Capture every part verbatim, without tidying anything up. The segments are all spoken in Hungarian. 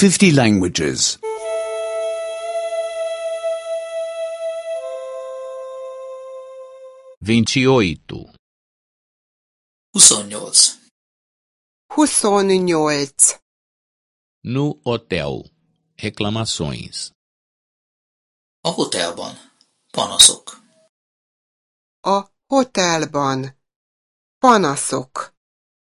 fifty languages. vinte e oito, huszonnyolc. huszonnyolc. no hotel, reclamações. A hotelban. Panaszok. A hotelban. Panaszok.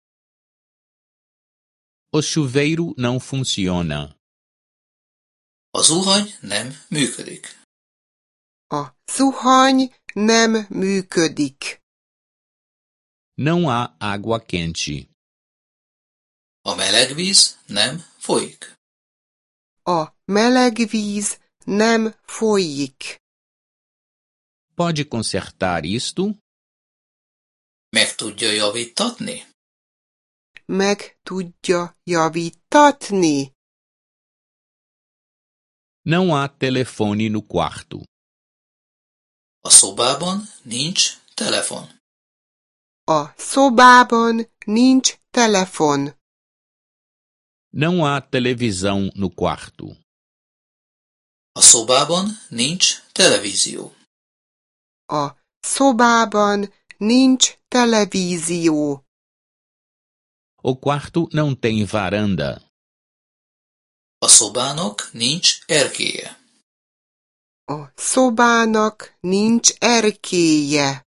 O chuveiro não funciona. A zuhany nem működik. A zuhany nem működik. Não há água quente. A meleg víz nem folyik. A meleg víz nem folyik. Pode consertar isto? Meg tudja javítatni? Meg tudja javítatni. Não há telefone no quarto. A szobában nincs telefon. A szobában nincs telefon. Não há televisão no quarto. A szobában nincs televízió. A szobában nincs televízió. O quarto não tem varanda. A szobának nincs erkélye. A szobának nincs erkélye.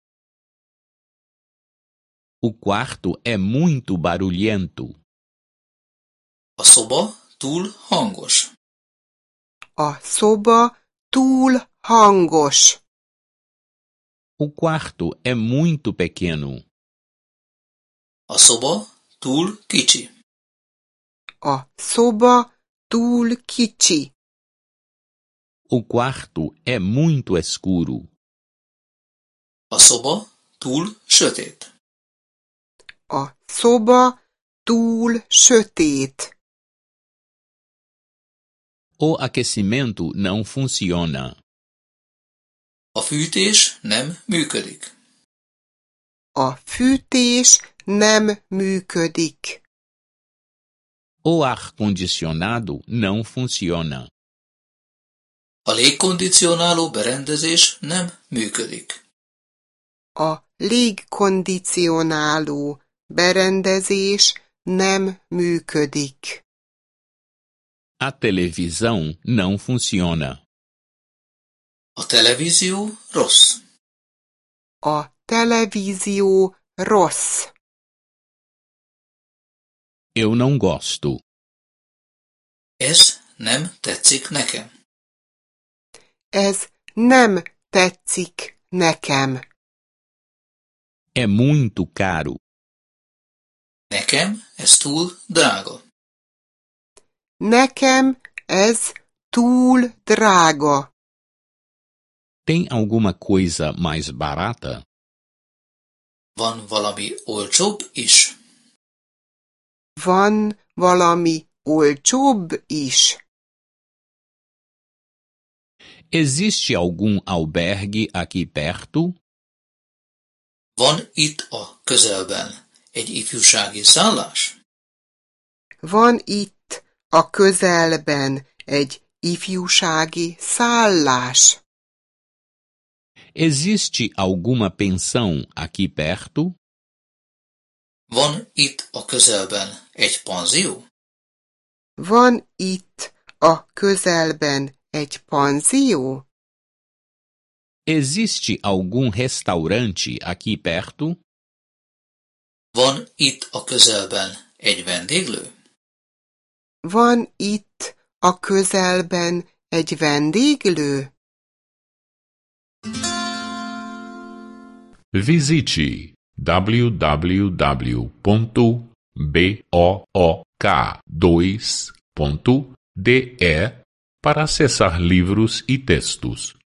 O quarto é muito barulhento. A szoba túl hangos. A szoba túl hangos. O quarto é muito pequeno. A szoba túl kicsi. A szoba túl kicsi. O quarto é muito escuro. A szoba túl sötét. A szoba túl sötét. O aquecimento não funciona. A fűtés nem működik. A fűtés nem működik. O ar-condicionado não funciona. A légkondicionáló berendezés nem működik. A légkondicionáló berendezés nem működik. A televisão não funciona. A televízió rossz. A televízió rossz. Eu não gosto. Ez nem tetszik nekem. Ez nem tetszik nekem. É muito caro. Nekem ez túl drága. Nekem ez túl drága. Tem alguma coisa mais barata? Van valami olcsóbb is. Van valami olcsóbb is. Existe algum albergue aqui perto? Van itt a közelben egy ifjúsági szállás? Van itt a közelben egy ifjúsági szállás. Existe alguma pensão aqui perto? Van itt a közelben egy panzió? Van itt a közelben egy panzió? Existe algum restaurante aqui perto? Van itt a közelben egy vendéglő? Van itt a közelben egy vendéglő? Visite w w w ponto book dois ponto de para acessar livros e textos.